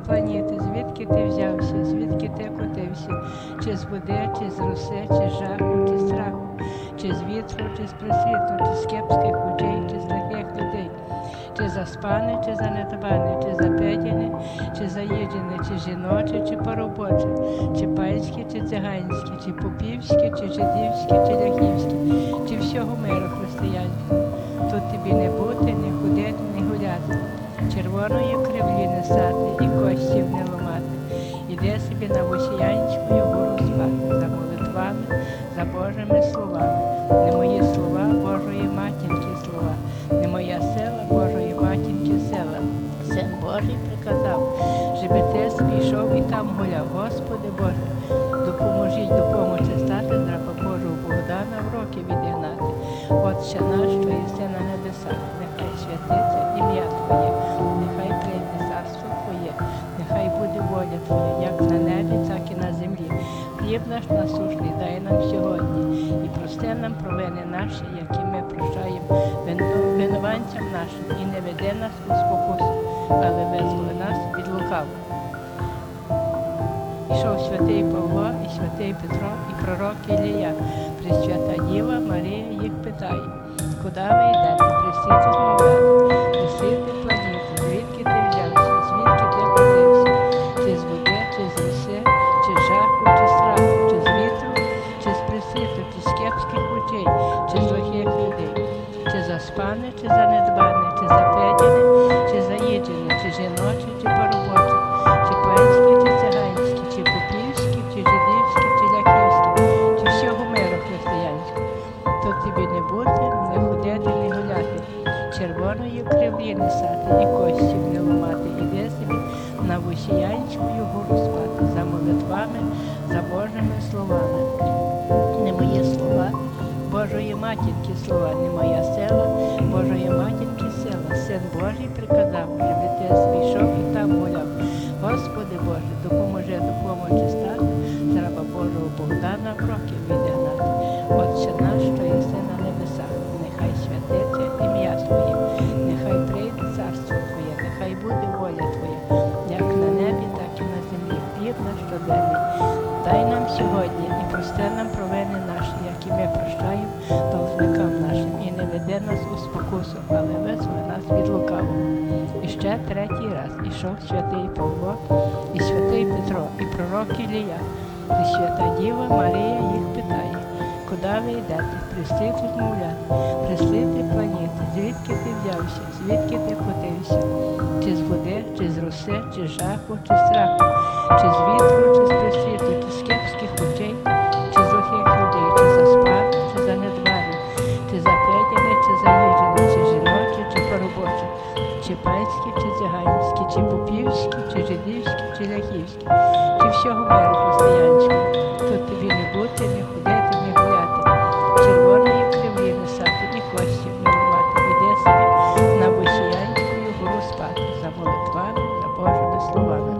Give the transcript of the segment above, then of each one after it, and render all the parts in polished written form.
планети, звідки ти взявся, звідки ти котився, чи з води, чи з роси, чи з жаху, чи з страху, чи з вітру, чи з присвіту, чи з кепських очей, чи з лихих людей, чи заспане, чи занедбане, чи зап'ятіне, чи заїджене, чи жіноче, чи поробоче, чи панське, чи циганське, чи попівське, чи жидівське, чи ляхівське, чи всього миру християнського. Тут тобі не бути, не ходити, не гуляти, червоної кривлі не сати і костів не ломати. Іди собі на Восіянською гору спати, за молитвами, за Божими словами. Не мої слова, Божої матінки слова, не моя сила, Божої матінки сила. Син Божий приказав, щоб ти собі йшов і там гуляв. Господи Боже, допоможіть допомочі стати, з раба Божого Богдана в роки відігнати. Отче наш, що єси на небесах, нехай святиться ім'я Твоє, нехай прийде царство Твоє, нехай буде воля Твоя, як на небі, так і на землі. Хліб наш насущний дай нам сьогодні, і прости нам провини наші, які ми прощаємо винуватцям нашим, і не веди нас у спокусу, але визволи нас від лукавого. Ішов святий Павло і святий Петро, і пророк Ілія. Пресвята Діва Марія їх питає, куди ви йдете, присіти змовляти, присіти планети, звідки ти взявся, звідки ти котився, чи з води, чи з роси, чи з жаху, чи з страху, чи з вітру, чи з присвіту, чи з кепських очей, чи з лихих людей, чи заспане, чи занедбане, чи зап'ятіне, чи заїджене, чи жіноче, чи поробоче, чи панське, чи циганське, чи попівське, чи жидівське, чи ляхівське, чи всього миру християнського. Тут тобі не бути, не ходити, не гуляти, червоної кривлі не сати і костів не ламати. Іди собі на Восіянську гору спати, за молитвами, за Божими словами. Не мої слова, Божої матінки слова, не моя сила, Божої матінки сила. Син Божий приказав, щоб ти йшов і там гуляв. Господи Боже, допоможи допомочі стати, треба Божого Богдана в роки відігнати. Отче наш, що єси на небесах, нехай святиться ім'я Твоє, нехай прийде царство Твоє, нехай буде воля Твоя, як на небі, так і на землі. Хліб наш щоденний дай нам сьогодні і прости нам провини наші, які ми прощаємо должникам нашим, і не веди нас у спокусу, але визволи нас від лукавого. І ще третій раз ішов святий Павло і святий Петро, і пророк Ілія. Пресвята Діва Марія їх питає, куди ви йдете, прислити змовляти, прислити планети, звідки ти взявся, звідки ти котився, чи з води, чи з роси, чи з жаху, чи з страху, чи з вітру, чи з присвіту, чи з кепських очей, чи з лихих людей, чи заспане, чи занедбане, чи зап'ятіне, чи заїджене, чи жіноче, чи поробоче, чи панське, чи циганське, чи попівське, чи жидівське, чи ляхівське, чи всього миру християнського. Тут тобі не бути, не ходити, не гуляти, червоної кривлі не сати і костів не ламати. Іди собі на Восіянську гору спати, за молитвами, за Божими словами.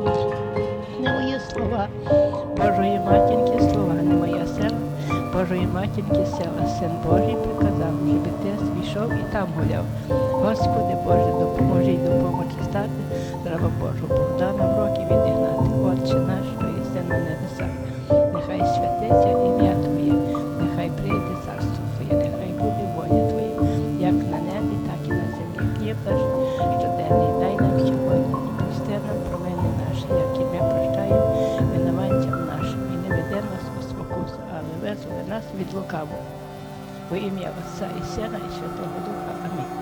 Не мої слова, Божої матінки слова, не моя сила, Божої матінки сила. Син Божий приказав, щоб ти йшов і там гуляв. Господи Боже, допоможіть допомочі стати, треба Божого Богдана в роки відігнати. Отче наш, що єси на небесах, нехай святиться ім'я Твоє, нехай прийде царство Твоє, нехай буде воля Твоя, як на небі, так і на землі. Хліб наш щоденний дай нам сьогодні, і прости нам провини наші, які ми прощаємо винуватцям нашим, і не веди нас у спокусу, але визволи нас від лукавого. Во ім'я Отця і Сина, і Святого Духа. Амінь.